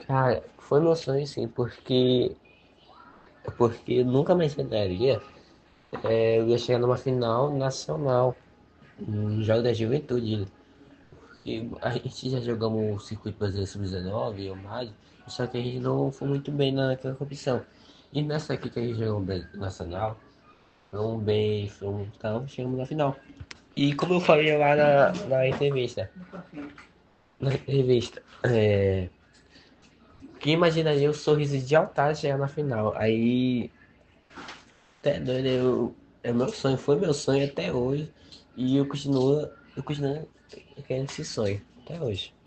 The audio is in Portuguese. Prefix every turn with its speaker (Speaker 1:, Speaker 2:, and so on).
Speaker 1: Cara, foi meu sonho sim, porque nunca mais imaginaria eu ia chegar numa final nacional, um jogo da juventude. E a gente já jogamos o Circuito Brasileiro Sub-19 e o MAD, só que a gente não foi muito bem naquela competição. E nessa aqui que a gente jogou bem nacional, fomos bem, fomos, então chegamos na final. E como eu falei lá na entrevista, quem imaginaria o sorriso de altar chegar na final? Aí, até doido, é meu sonho, foi meu sonho até hoje, e eu continuo querendo esse sonho, até hoje.